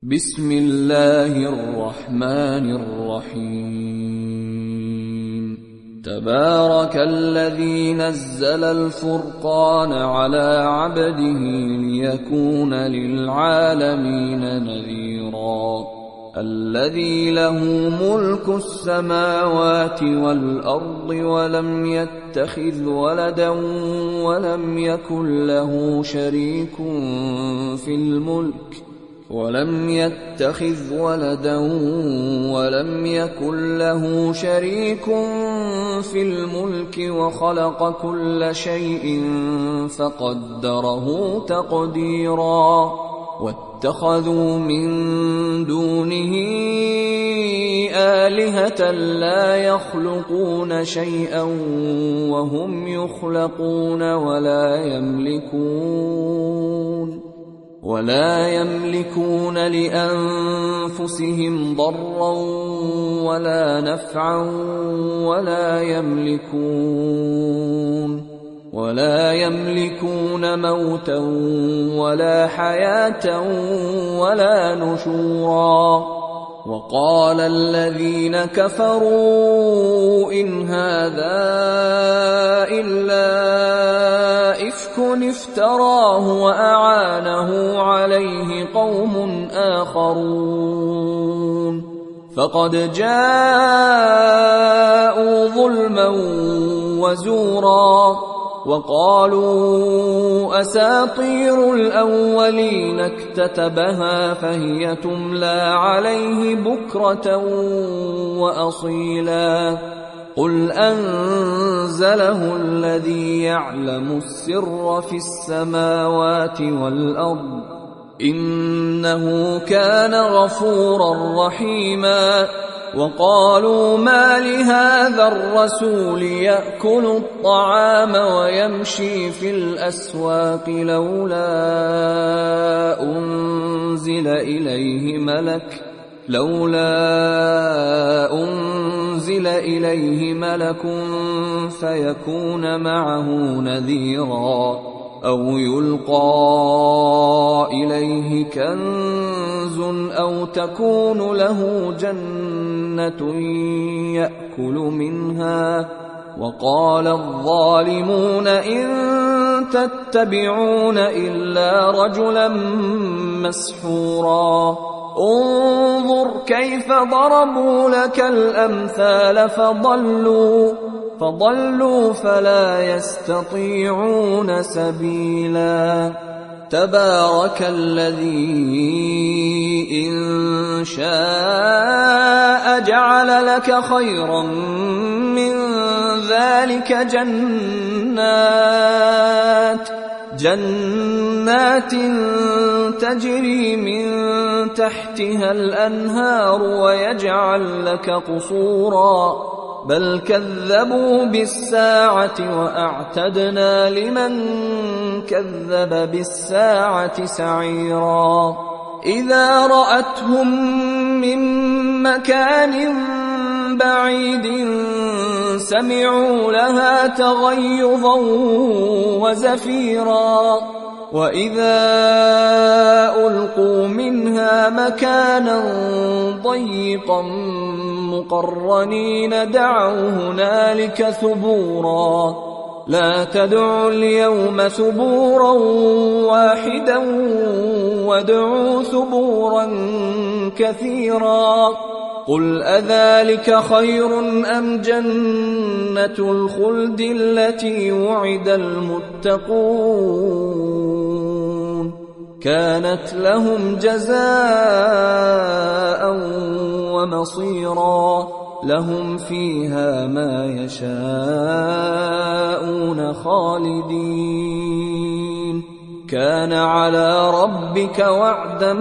بسم الله الرحمن الرحيم تبارك الذي نزل الفرقان على عبده ليكون للعالمين نذيرا الذي له ملك السماوات والأرض ولم يتخذ ولدا ولم يكن له شريك في الملك وخلق كل شيء فقدره تقديرا واتخذوا من دونه آلهة لا يخلقون شيئا وهم يخلقون ولا يملكون لأنفسهم ضرا ولا نفعا ولا يملكون موتا ولا حياة ولا نشورا وقال الذين كفروا إن هذا إلا إفك افتراه وأعانه عليه قوم آخرون فقد جاءوا ظلما وزورا وقالوا أساطير الأولين اكتتبها فهي تملى عليه بكرة وأصيلا قل أنزله الذي يعلم السر في السماوات والأرض إنه كان غفورا رحيما وقالوا ما لهذا الرسول يأكل الطعام ويمشي في الأسواق لولا أنزل إليه ملك فيكون معه نذيرا أو يلقى إليه كنز أو تكون له جنة يأكل منها وقال الظالمون إن تتبعون إلا رجلا مسحورا انظر كيف ضربوا لك الأمثال فضلوا فلا يستطيعون سبيلا تبارك الذي إن شاء جعل لك خيرا من ذلك جنات تجري من تحتها الأنهار ويجعل لك قصورا بل كذبوا بالساعة وأعتدنا لمن كذب بالساعة سعيرا إذا رأتهم من مكان بعيد سمعوا لها تغيظا وزفيرا وإذا ألقوا منها مكانا ضيقا مقرنين دعوا هنالك ثبورا لا تدعوا اليوم ثبورا واحدا وادعوا ثبورا كثيرا قل أذلك خير أم جنة الخلد التي وعد المتقون كانت لهم جزاء ومصيرا لهم فيها ما يشاءون خالدين كان على ربك وعدا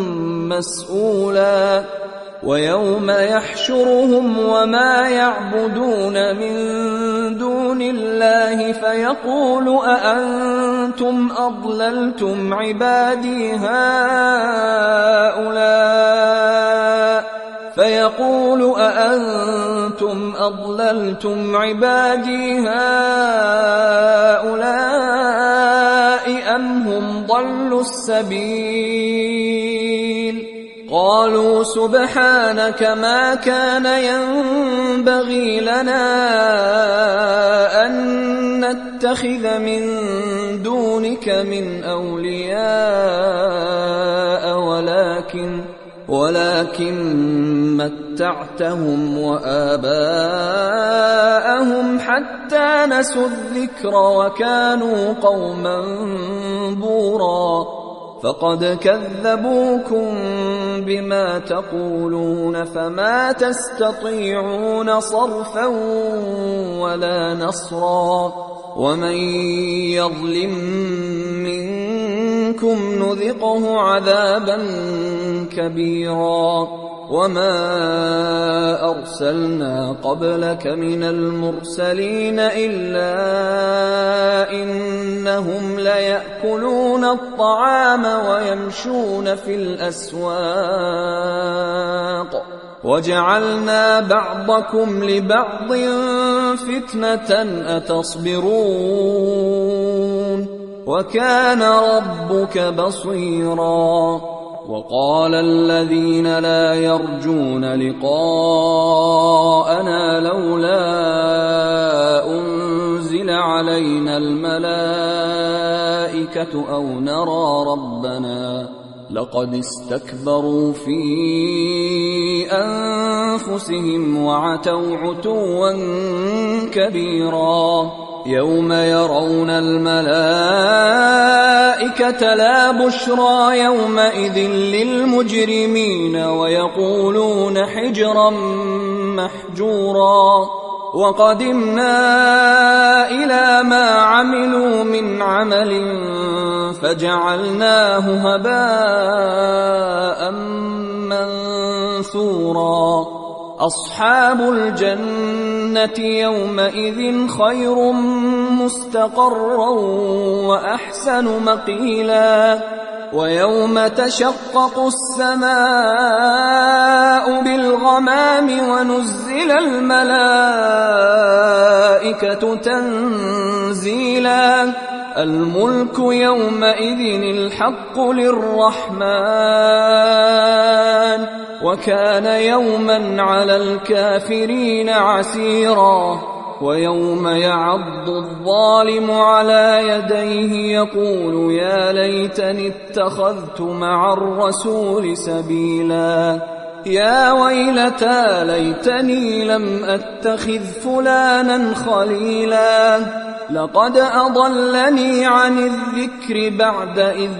مسئولا ويوم يحشرهم وما يعبدون من دون الله فيقول أأنتم أضللتم عبادي هؤلاء أم هم ضلوا السبيل قالوا سبحانك ما كان ينبغي لنا أن نتخذ من دونك من أولياء ولكن متعتهم وآباءهم حتى نسوا الذكر وكانوا قوما بورا فقد كذبوكم بما تقولون فما تستطيعون صرفا ولا نصرا ومن يظلم منكم نذقه عذابا كبيرا وما أرسلنا قبلك من المرسلين إلا إنهم ليأكلون الطعام ويمشون في الأسواق وجعلنا بعضكم لبعض فتنة أتصبرون وكان ربك بصيرا وقال الذين لا يرجون لقاءنا لولا أنزل علينا الملائكة أو نرى ربنا لقد استكبروا في أنفسهم وعتوا عتوا كبيرا يوم يرون الملائكة لا بشرى يومئذ للمجرمين ويقولون حجرا محجورا وقدمنا إلى ما عملوا من عمل فجعلناه هباء منثورا أصحاب الجنة يومئذ خير مستقرا وأحسن مقيلا ويوم تشقق السماء بالغمام ونزل الملائكة تنزيلا الملك يومئذ الحق للرحمن وكان يوما على الكافرين عسيرا ويوم يعض الظالم على يديه يقول يا ليتني اتخذت مع الرسول سبيلا يا ويلتى ليتني لم أتخذ فلانا خليلا لقد أضلني عن الذكر بعد إذ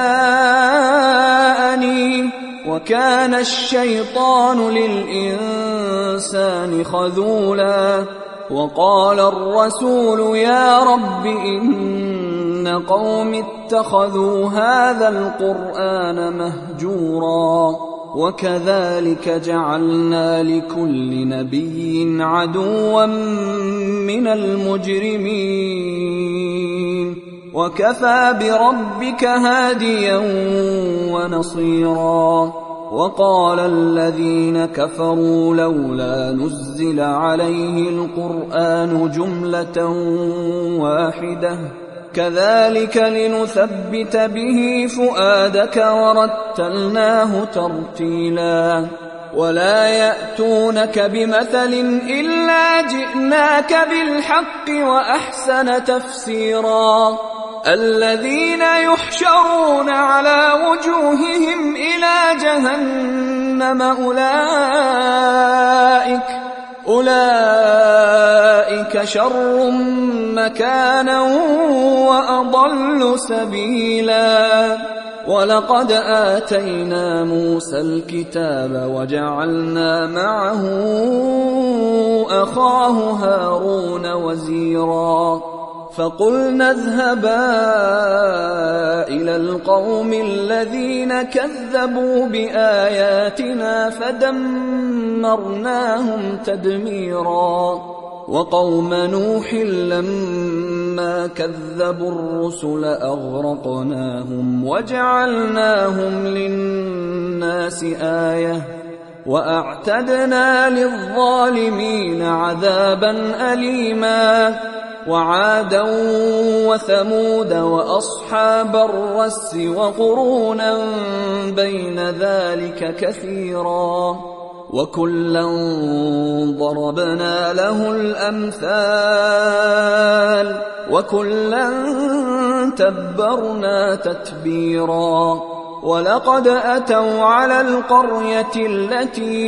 جاءني وكان الشيطان للإنسان خذولا وقال الرسول يا رب إن قوم اتخذوا هذا القرآن مهجورا وكذلك جعلنا لكل نبي عدوا من المجرمين وكفى بربك هاديا ونصيرا وقال الذين كفروا لولا نزل عليه القرآن جملة واحدة كذلك لنثبت به فؤادك ورتلناه ترتيلا ولا يأتونك بمثل إلا جئناك بالحق وأحسن تفسيرا الذين يحشرون على وجوههم إلى جهنم أولئك شر مكانا وأضل سبيلا ولقد آتينا موسى الكتاب وجعلنا معه أخاه هارون وزيرا فقلنا اذهبا إلى القوم الذين كذبوا بآياتنا فدمرناهم تدميرا وقوم نوح لما كذبوا الرسل أغرقناهم وجعلناهم للناس آية وأعتدنا للظالمين عذابا أليما وعادا وثمود وأصحاب الرس وقرونا بين ذلك كثيرا وكلا ضربنا له الأمثال وكلا تبرنا تتبيرا ولقد أتوا على القرية التي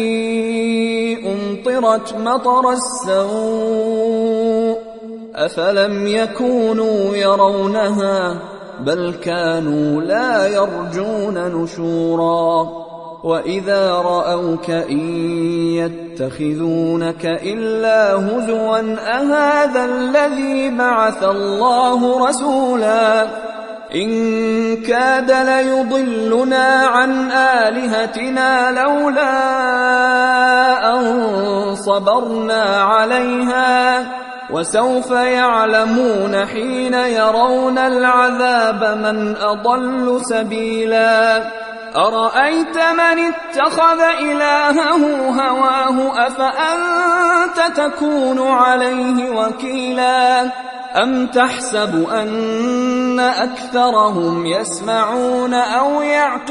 أمطرت مطر السوء أفلم يكونوا يرونها بل كانوا لا يرجون نشورا وإذا رأوك إن يتخذونك إلا هزوا أهذا الذي بعث الله رسولا إن كاد ليضلنا عن آلهتنا لولا أن صبرنا عليها وسوف يعلمون حين يرون العذاب من أضل سبيلا أرأيت من اتخذ إلهه هواه أفأنت تكون عليه وكيلا أم تحسب أن أكثرهم يسمعون أو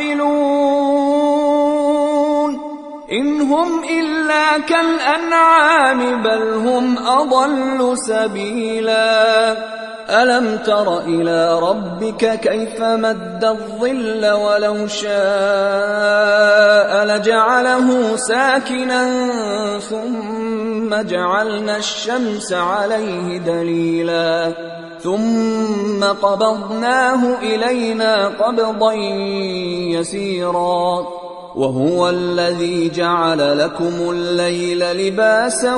يعقلون إن هم إلا كالأنعام بل هم أضل سبيلا ألم تر إلى ربك كيف مد الظل ولو شاء لجعله ساكنا ثم جعلنا الشمس عليه دليلا ثم قبضناه إلينا قبضا يسيرا وهو الذي جعل لكم الليل لباسا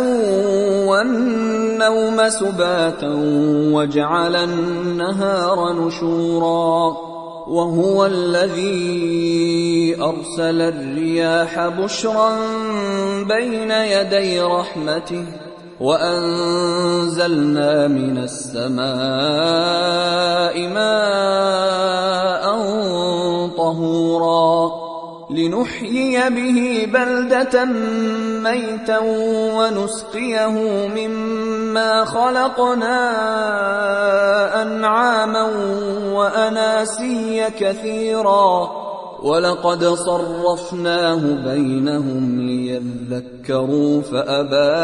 والنوم سباتا وجعل النهار نشورا وهو الذي أرسل الرياح بشرا بين يدي رحمته وأنزلنا من السماء ماء طهورا لنحيي به بلدة ميتا ونسقيه مما خلقنا أنعاما وأناسيا كثيرا ولقد صرفناه بينهم ليذكروا فأبى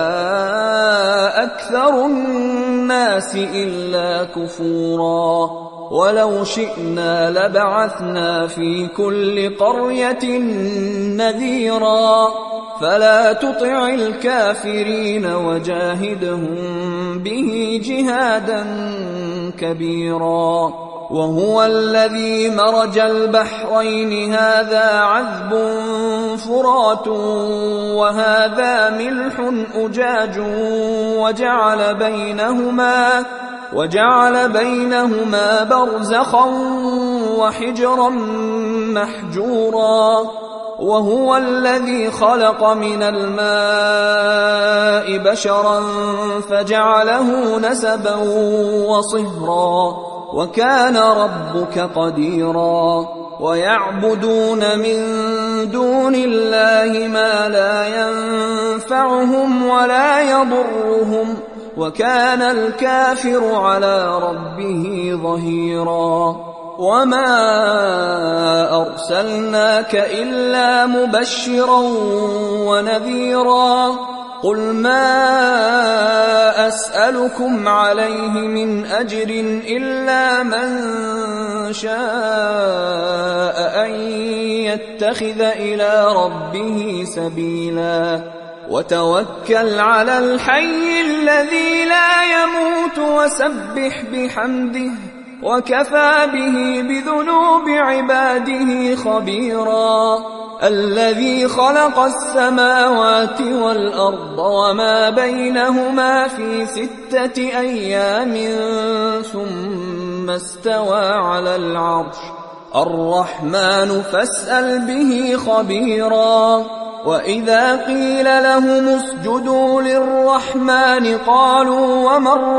أكثر الناس إلا كفورا ولو شئنا لبعثنا في كل قرية نذيرا فلا تطع الكافرين وجاهدهم به جهادا كبيرا وهو الذي مرج البحرين هذا عذب فرات وهذا ملح أجاج وجعل بينهما برزخا وحجرا محجورا وهو الذي خلق من الماء بشرا فجعله نسبا وصهرا وكان ربك قديرا ويعبدون من دون الله ما لا ينفعهم ولا يضرهم وكان الكافر على ربه ظهيرا وما أرسلناك إلا مبشرا ونذيرا قل ما أسألكم عليه من أجر إلا من شاء أن يتخذ إلى ربه سبيلا وتوكل على الحي الذي لا يموت وسبح بحمده وكفى به بذنوب عباده خبيرا الذي خلق السماوات والأرض وما بينهما في 6 أيام ثم استوى على العرش الرحمن فاسأل به خبيرا وإذا قيل لهم اسجدوا للرحمن قالوا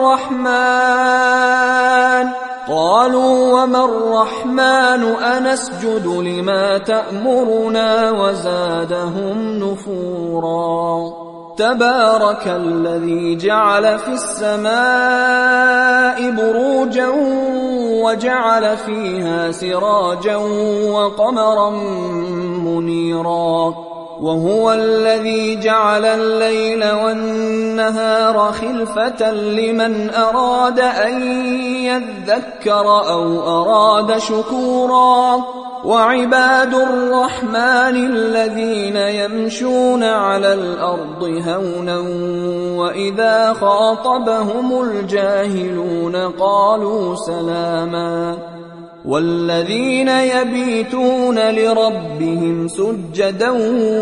وما الرحمن أنسجد لما تأمرنا وزادهم نفورا تبارك الذي جعل في السماء بروجا وجعل فيها سراجا وقمرا منيرا وهو الذي جعل الليل والنهار خلفة لمن أراد أن يذكر أو أراد شكورا وعباد الرحمن الذين يمشون على الأرض هونا وإذا خاطبهم الجاهلون قالوا سلاما والذين يبيتون لربهم سجدا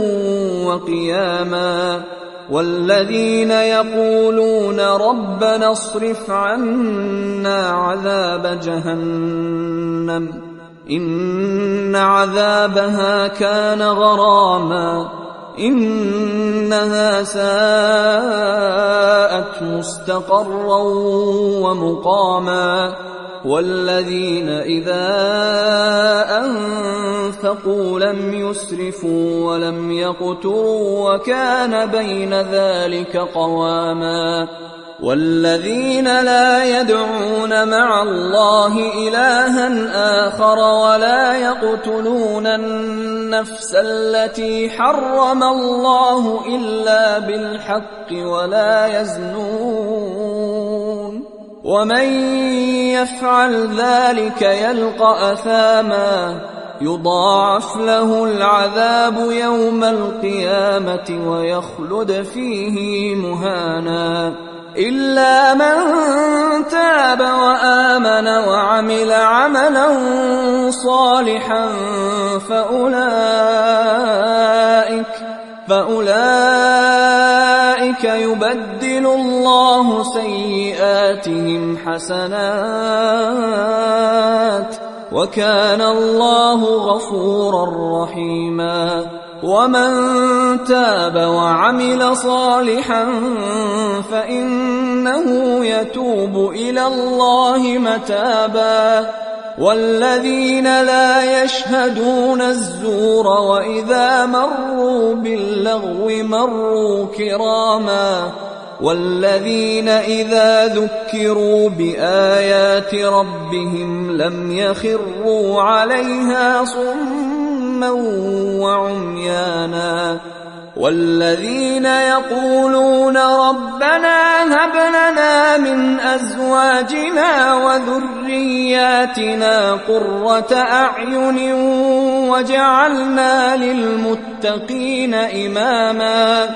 وقياما والذين يقولون ربنا اصرف عنا عذاب جهنم إن عذابها كان غراما إنها ساءت مستقرا ومقاما والذين إذا أنفقوا لم يسرفوا ولم يقتروا وكان بين ذلك قواما والذين لا يدعون مع الله إلها آخر ولا يقتلون النفس التي حرم الله إلا بالحق ولا يزنون ومن يفعل ذلك يلقى أثاما يضاعف له العذاب يوم القيامة ويخلد فيه مهانا إلا من تاب وآمن وعمل عملا صالحا فأولئك يبدل الله سيئاتهم حسنات وكان الله غفورا رحيما ومن تاب وعمل صالحا فإنه يتوب إلى الله متابا والذين لا يشهدون الزور وإذا مروا باللغو مروا كراما والذين إذا ذكروا بآيات ربهم لم يخروا عليها صما وعميانا والذين يقولون ربنا هب لنا من أزواجنا وذرياتنا قرة أعين وجعلنا للمتقين إماما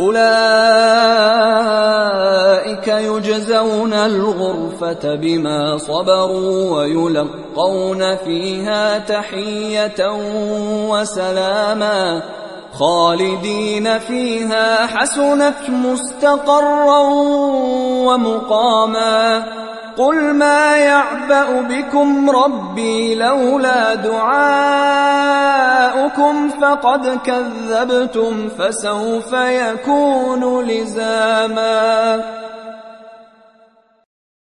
أولئك يجزون الغرفة بما صبروا ويلقون فيها تحية وسلاما خالدين فيها حسنت مستقرا ومقاما قل ما يعبأ بكم ربي لولا دعاؤكم فقد كذبتم فسوف يكون لزاما